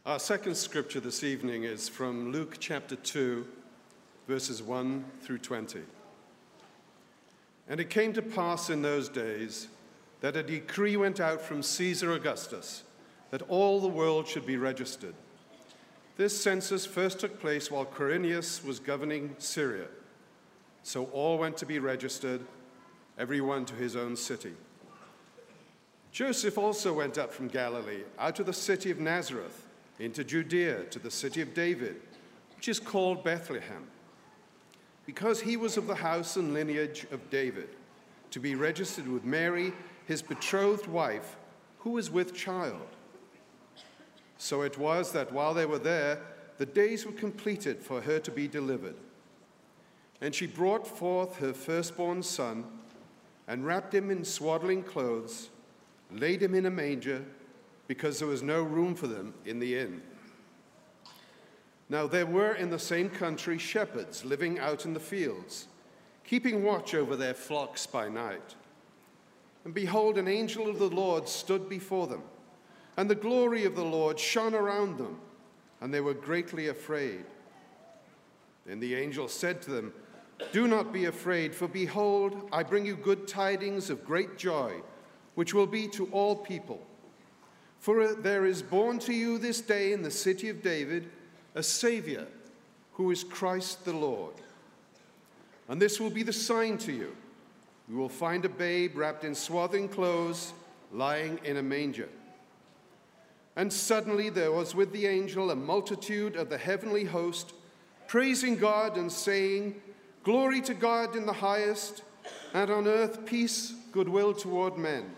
Our second scripture this evening is from Luke chapter 2, verses 1 through 20. And it came to pass in those days that a decree went out from Caesar Augustus that all the world should be registered. This census first took place while Quirinius was governing Syria. So all went to be registered, everyone to his own city. Joseph also went up from Galilee, out of the city of Nazareth, into Judea, to the city of David, which is called Bethlehem, because he was of the house and lineage of David, to be registered with Mary, his betrothed wife, who was with child. So it was that while they were there, the days were completed for her to be delivered. And she brought forth her firstborn son, and wrapped him in swaddling clothes, laid him in a manger, because there was no room for them in the inn. Now there were in the same country shepherds living out in the fields, keeping watch over their flocks by night. And behold, an angel of the Lord stood before them, and the glory of the Lord shone around them, and they were greatly afraid. Then the angel said to them, "Do not be afraid, for behold, I bring you good tidings of great joy, which will be to all people. For there is born to you this day in the city of David a Savior, who is Christ the Lord. And this will be the sign to you. You will find a babe wrapped in swaddling clothes, lying in a manger." And suddenly there was with the angel a multitude of the heavenly host, praising God and saying, "Glory to God in the highest, and on earth peace, goodwill toward men."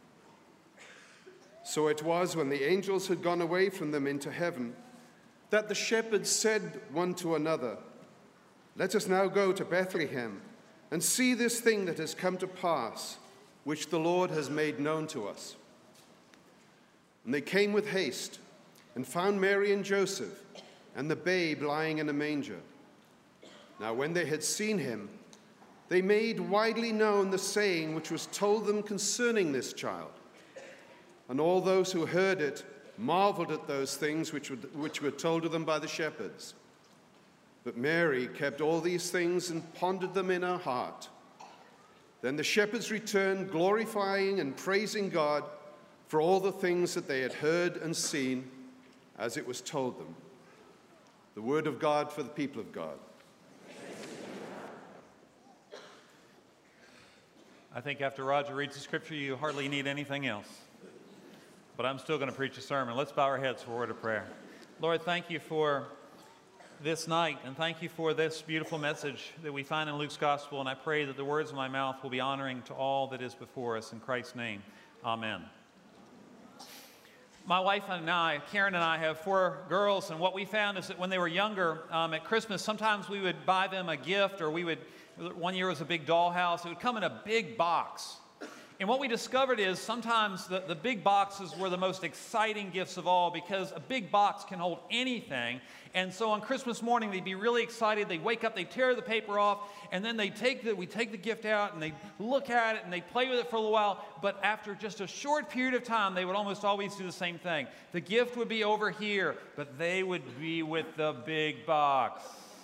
So it was, when the angels had gone away from them into heaven, that the shepherds said one to another, "Let us now go to Bethlehem and see this thing that has come to pass, which the Lord has made known to us." And they came with haste and found Mary and Joseph and the babe lying in a manger. Now when they had seen him, they made widely known the saying which was told them concerning this child. And all those who heard it marveled at those things which were told to them by the shepherds. But Mary kept all these things and pondered them in her heart. Then the shepherds returned, glorifying and praising God for all the things that they had heard and seen as it was told them. The word of God for the people of God. I think after Roger reads the scripture, you hardly need anything else. But I'm still going to preach a sermon. Let's bow our heads for a word of prayer. Lord, thank you for this night, and thank you for this beautiful message that we find in Luke's gospel, and I pray that the words of my mouth will be honoring to all that is before us. In Christ's name, amen. My wife and I, Karen and I, have 4 girls, and what we found is that when they were younger, at Christmas, sometimes we would buy them a gift, or one year was a big dollhouse. It would come in a big box. And what we discovered is sometimes the big boxes were the most exciting gifts of all, because a big box can hold anything. And so on Christmas morning, they'd be really excited. They'd wake up, they'd tear the paper off, and then we'd take the gift out, and they'd look at it, and they'd play with it for a little while. But after just a short period of time, they would almost always do the same thing. The gift would be over here, but they would be with the big box.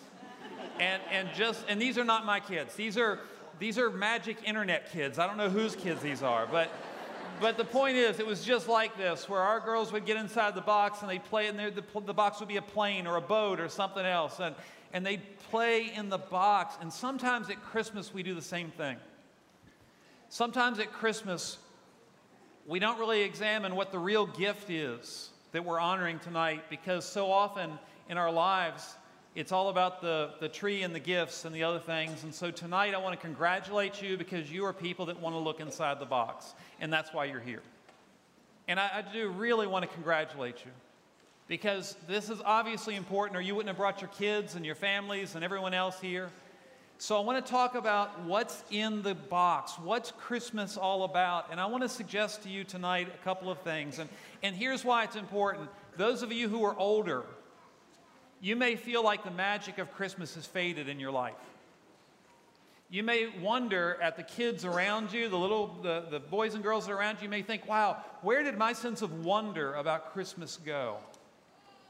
And these are not my kids. These are magic internet kids. I don't know whose kids these are, but the point is, it was just like this, where our girls would get inside the box and they'd play, and the box would be a plane or a boat or something else, and they'd play in the box. And sometimes at Christmas we do the same thing. Sometimes at Christmas we don't really examine what the real gift is that we're honoring tonight, because so often in our lives it's all about the tree and the gifts and the other things. And so tonight I want to congratulate you, because you are people that want to look inside the box. And that's why you're here. And I do really want to congratulate you, because this is obviously important, or you wouldn't have brought your kids and your families and everyone else here. So I want to talk about what's in the box. What's Christmas all about? And I want to suggest to you tonight a couple of things. And here's why it's important. Those of you who are older, you may feel like the magic of Christmas has faded in your life. You may wonder at the kids around you, the boys and girls that are around you. You may think, wow, where did my sense of wonder about Christmas go?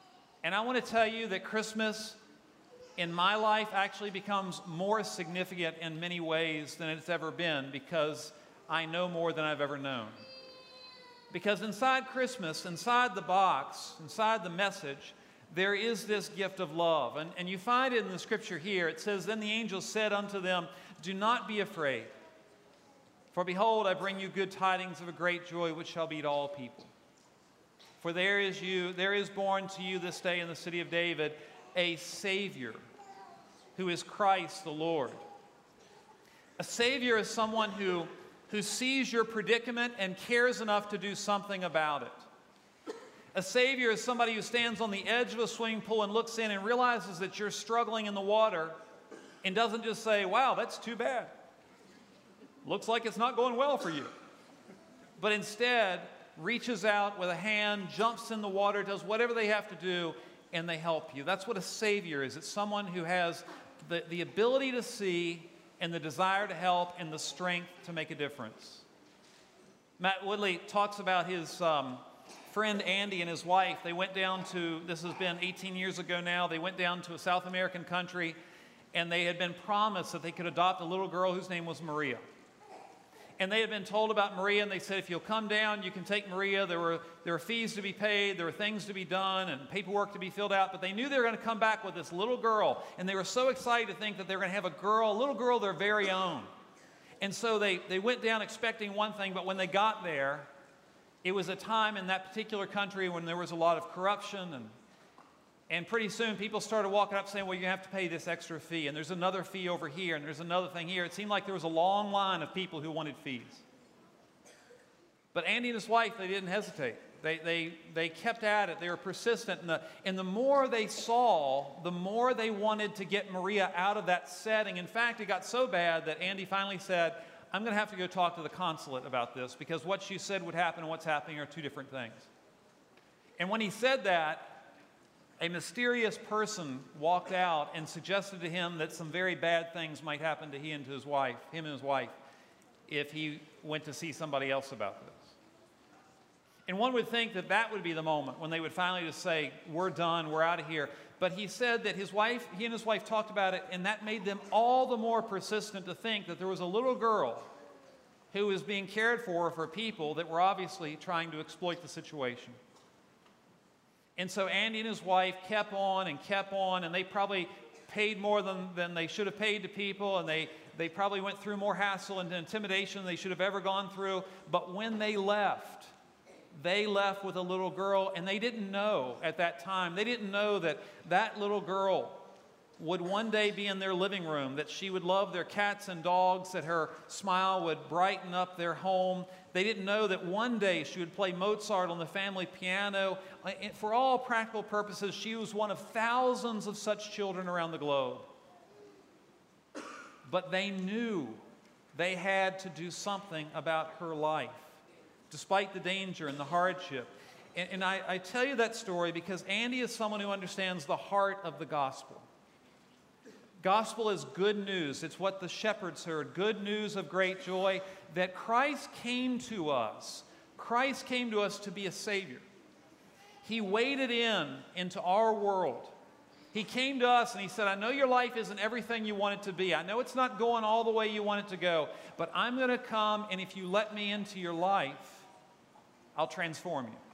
And I want to tell you that Christmas in my life actually becomes more significant in many ways than it's ever been, because I know more than I've ever known. Because inside Christmas, inside the box, inside the message, there is this gift of love. And you find it in the scripture here. It says, "Then the angel said unto them, Do not be afraid. For behold, I bring you good tidings of a great joy, which shall be to all people. For there is born to you this day in the city of David a Savior, who is Christ the Lord." A Savior is someone who sees your predicament and cares enough to do something about it. A Savior is somebody who stands on the edge of a swimming pool and looks in and realizes that you're struggling in the water and doesn't just say, "Wow, that's too bad. Looks like it's not going well for you." But instead reaches out with a hand, jumps in the water, does whatever they have to do, and they help you. That's what a Savior is. It's someone who has the ability to see and the desire to help and the strength to make a difference. Matt Woodley talks about his friend Andy and his wife. They went down to, this has been 18 years ago now, they went down to a South American country, and they had been promised that they could adopt a little girl whose name was Maria. And they had been told about Maria, and they said, "If you'll come down, you can take Maria." There were fees to be paid, there were things to be done, and paperwork to be filled out. But they knew they were going to come back with this little girl, and they were so excited to think that they were going to have a little girl their very own. And so they went down expecting one thing, but when they got there, it was a time in that particular country when there was a lot of corruption, and pretty soon people started walking up saying, "Well, you have to pay this extra fee, and there's another fee over here, and there's another thing here." It seemed like there was a long line of people who wanted fees. But Andy and his wife, they didn't hesitate. They kept at it. They were persistent. And the more they saw, the more they wanted to get Maria out of that setting. In fact, it got so bad that Andy finally said, "I'm going to have to go talk to the consulate about this, because what she said would happen and what's happening are two different things." And when he said that, a mysterious person walked out and suggested to him that some very bad things might happen to him and his wife, if he went to see somebody else about this. And one would think that that would be the moment when they would finally just say, "We're done, we're out of here." But he said that he and his wife talked about it, and that made them all the more persistent to think that there was a little girl who was being cared for people that were obviously trying to exploit the situation. And so Andy and his wife kept on, and they probably paid more than they should have paid to people, and they probably went through more hassle and intimidation than they should have ever gone through. But when they left with a little girl, and they didn't know at that time, they didn't know that that little girl would one day be in their living room, that she would love their cats and dogs, that her smile would brighten up their home. They didn't know that one day she would play Mozart on the family piano. For all practical purposes, she was one of thousands of such children around the globe. But they knew they had to do something about her life, despite the danger and the hardship. And I tell you that story because Andy is someone who understands the heart of the gospel. Gospel is good news. It's what the shepherds heard. Good news of great joy that Christ came to us. Christ came to us to be a Savior. He waded into our world. He came to us and he said, "I know your life isn't everything you want it to be. I know it's not going all the way you want it to go, but I'm going to come, and if you let me into your life, I'll transform you."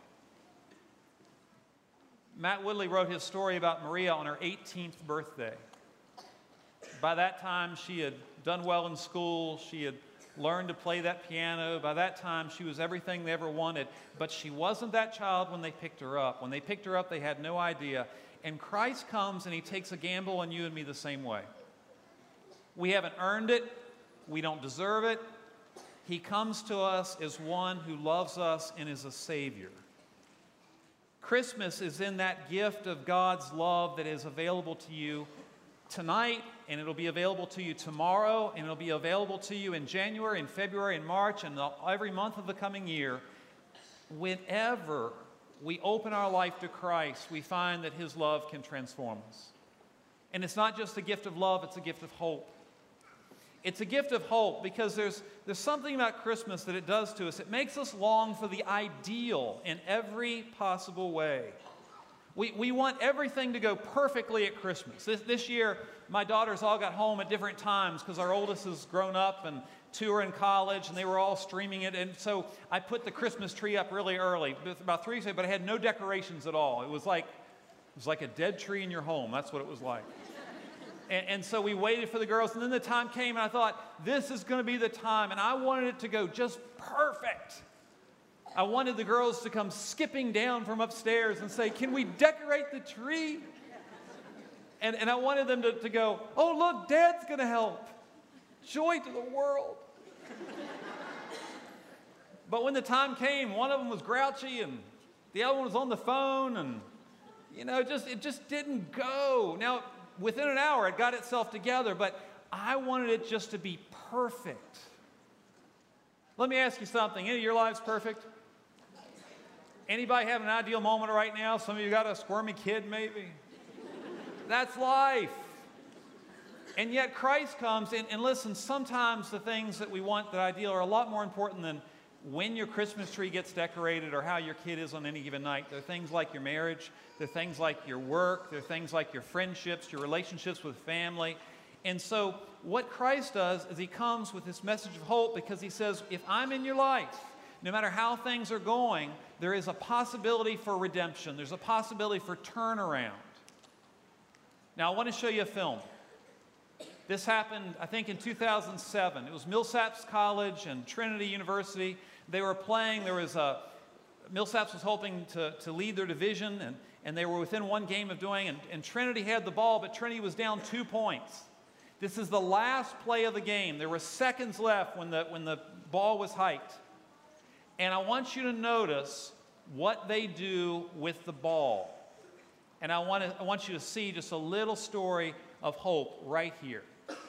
Matt Woodley wrote his story about Maria on her 18th birthday. By that time, she had done well in school. She had learned to play that piano. By that time, she was everything they ever wanted. But she wasn't that child when they picked her up. When they picked her up, they had no idea. And Christ comes and he takes a gamble on you and me the same way. We haven't earned it. We don't deserve it. He comes to us as one who loves us and is a Savior. Christmas is in that gift of God's love that is available to you tonight, and it'll be available to you tomorrow, and it'll be available to you in January and February and March and every month of the coming year. Whenever we open our life to Christ, we find that his love can transform us. And it's not just a gift of love, it's a gift of hope. It's a gift of hope because there's something about Christmas that it does to us. It makes us long for the ideal in every possible way. We want everything to go perfectly at Christmas. This year, my daughters all got home at different times because our oldest has grown up and 2 are in college, and they were all streaming it. And so I put the Christmas tree up really early, about 3 weeks ago, but I had no decorations at all. It was like a dead tree in your home. That's what it was like. And so we waited for the girls, and then the time came, and I thought, this is going to be the time. And I wanted it to go just perfect. I wanted the girls to come skipping down from upstairs and say, can we decorate the tree? And I wanted them to go, oh, look, Dad's going to help. Joy to the world. But when the time came, one of them was grouchy, and the other one was on the phone, and, it just didn't go. Now, within an hour, it got itself together, but I wanted it just to be perfect. Let me ask you something. Any of your lives perfect? Anybody having an ideal moment right now? Some of you got a squirmy kid, maybe. That's life. And yet Christ comes, and listen, sometimes the things that we want that ideal are a lot more important than when your Christmas tree gets decorated or how your kid is on any given night. There are things like your marriage. There are things like your work. There are things like your friendships, your relationships with family. And so what Christ does is he comes with this message of hope because he says, if I'm in your life, no matter how things are going, there is a possibility for redemption. There's a possibility for turnaround. Now, I want to show you a film. This happened, I think, in 2007. It was Millsaps College and Trinity University. They were playing. Millsaps was hoping to lead their division, and they were within one game of doing, and Trinity had the ball, but Trinity was down 2 points. This is the last play of the game. There were seconds left when the ball was hiked. And I want you to notice what they do with the ball. And I want you to see just a little story of hope right here.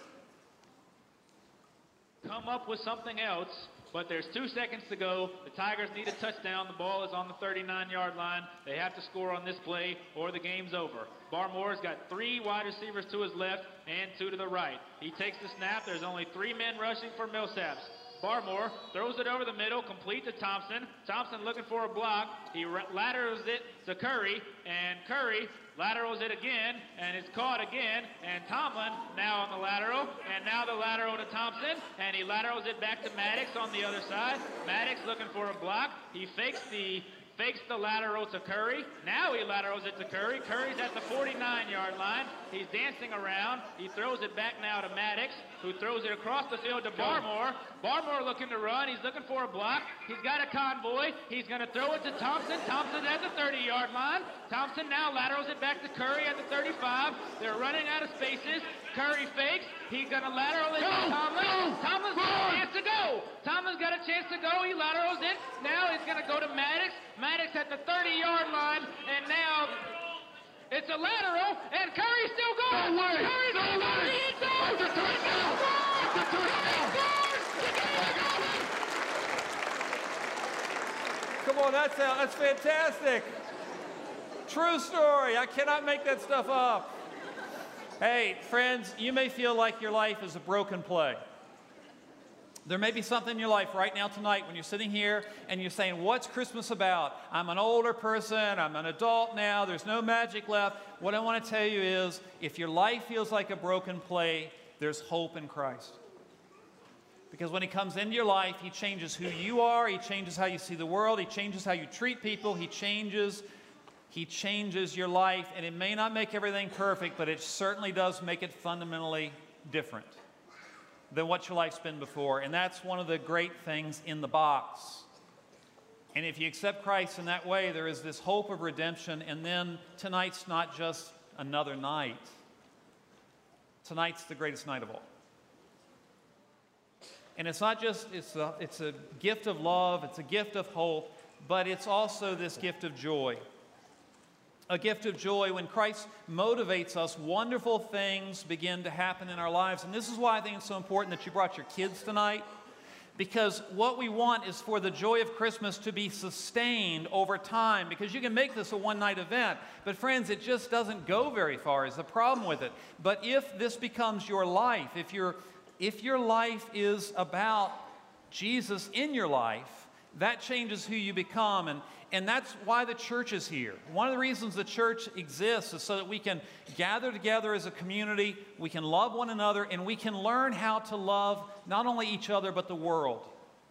Come up with something else, but there's 2 seconds to go. The Tigers need a touchdown. The ball is on the 39-yard line. They have to score on this play or the game's over. Barmore's got 3 wide receivers to his left and 2 to the right. He takes the snap. There's only 3 men rushing for Millsaps. Barmore throws it over the middle, complete to Thompson. Thompson looking for a block. He laterals it to Curry, and Curry laterals it again, and it's caught again. And Tomlin now on the lateral, and now the lateral to Thompson, and he laterals it back to Maddox on the other side. Maddox looking for a block. He fakes the lateral to Curry. Now he laterals it to Curry. Curry's at the 49-yard line. He's dancing around. He throws it back now to Maddox, who throws it across the field to Barmore. Barmore looking to run. He's looking for a block. He's got a convoy. He's going to throw it to Thompson. Thompson at the 30-yard line. Thompson now laterals it back to Curry at the 35. They're running out of spaces. Curry fakes. He's going to lateral it to Tomlin. Tomlin's got a chance to go. Tomlin's got a chance to go. He laterals it. Now he's going to go to Maddox. Maddox at the 30-yard line. And now it's a lateral. And Curry's still going. No way. Curry's No still way. going. It's over. It's a touchdown. It's a touchdown. Come on, that's fantastic. True story. I cannot make that stuff up. Hey, friends, you may feel like your life is a broken play. There may be something in your life right now tonight when you're sitting here and you're saying, what's Christmas about? I'm an older person. I'm an adult now. There's no magic left. What I want to tell you is, if your life feels like a broken play, there's hope in Christ. Because when he comes into your life, he changes who you are. He changes how you see the world. He changes how you treat people. He changes your life. And it may not make everything perfect, but it certainly does make it fundamentally different than what your life's been before. And that's one of the great things in the box. And if you accept Christ in that way, there is this hope of redemption. And then tonight's not just another night. Tonight's the greatest night of all. And it's not just, it's a gift of love, it's a gift of hope, but it's also this gift of joy. A gift of joy. When Christ motivates us, wonderful things begin to happen in our lives. And this is why I think it's so important that you brought your kids tonight, because what we want is for the joy of Christmas to be sustained over time, because you can make this a one-night event, but friends, it just doesn't go very far is the problem with it. But if this becomes your life, if your life is about Jesus in your life, that changes who you become. And that's why the church is here. One of the reasons the church exists is so that we can gather together as a community, we can love one another, and we can learn how to love not only each other, but the world.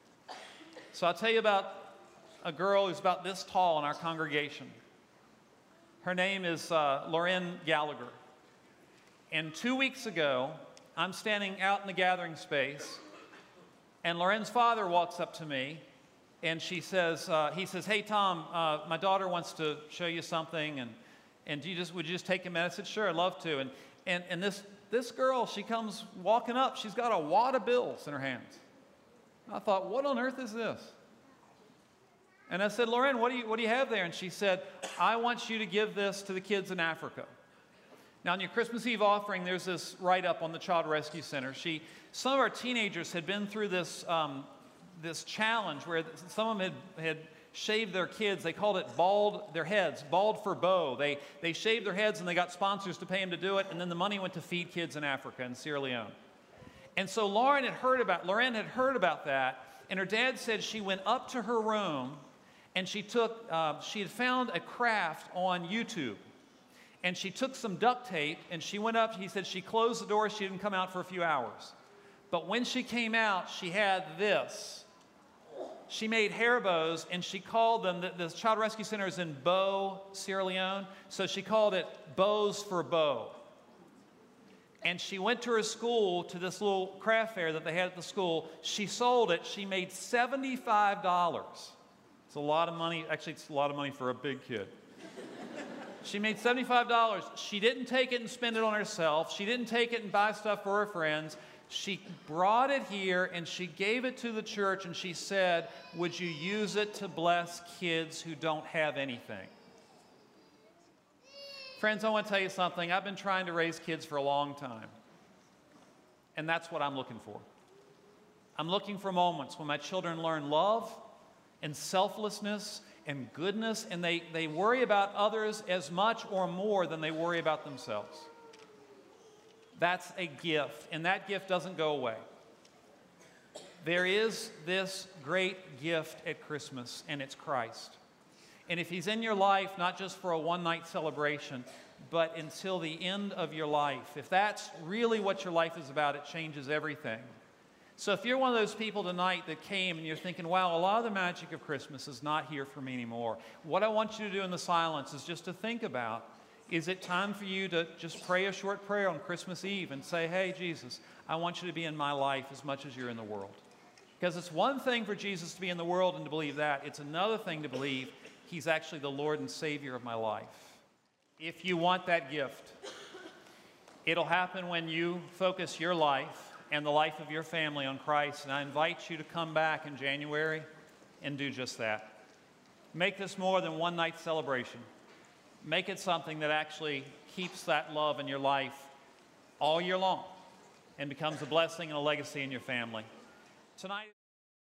So I'll tell you about a girl who's about this tall in our congregation. Her name is Lauren Gallagher. And 2 weeks ago, I'm standing out in the gathering space, and Lauren's father walks up to me, and he says, "Hey, Tom, my daughter wants to show you something, and would you just take a minute?" I said, "Sure, I'd love to." And this girl, she comes walking up. She's got a wad of bills in her hands. I thought, what on earth is this? And I said, "Lauren, what do you have there?" And she said, "I want you to give this to the kids in Africa." Now, in your Christmas Eve offering, there's this write-up on the Child Rescue Center. Some of our teenagers had been through this challenge where some of them had shaved their kids. They called it their heads, bald for beau. They shaved their heads and they got sponsors to pay them to do it, and then the money went to feed kids in Africa and Sierra Leone. And so Lauren had heard about that, and her dad said she went up to her room and she had found a craft on YouTube. And she took some duct tape and she went up. He said she closed the door. She didn't come out for a few hours. But when she came out, she had this. She made hair bows, and she called them, the Child Rescue Center is in Bo, Sierra Leone, so she called it Bows for Bo. And she went to her school, to this little craft fair that they had at the school. She sold it. She made $75. It's a lot of money. Actually, it's a lot of money for a big kid. She made $75. She didn't take it and spend it on herself. She didn't take it and buy stuff for her friends. She brought it here and she gave it to the church, and she said, "Would you use it to bless kids who don't have anything?" Friends, I want to tell you something. I've been trying to raise kids for a long time, and that's what I'm looking for. I'm looking for moments when my children learn love and selflessness and goodness, and they worry about others as much or more than they worry about themselves. That's a gift, and that gift doesn't go away. There is this great gift at Christmas, and it's Christ. And if He's in your life, not just for a one-night celebration, but until the end of your life, if that's really what your life is about, it changes everything. So if you're one of those people tonight that came and you're thinking, wow, a lot of the magic of Christmas is not here for me anymore, what I want you to do in the silence is just to think about, is it time for you to just pray a short prayer on Christmas Eve and say, "Hey, Jesus, I want you to be in my life as much as you're in the world." Because it's one thing for Jesus to be in the world and to believe that. It's another thing to believe He's actually the Lord and Savior of my life. If you want that gift, it'll happen when you focus your life and the life of your family on Christ. And I invite you to come back in January and do just that. Make this more than one night celebration. Make it something that actually keeps that love in your life all year long and becomes a blessing and a legacy in your family. Tonight.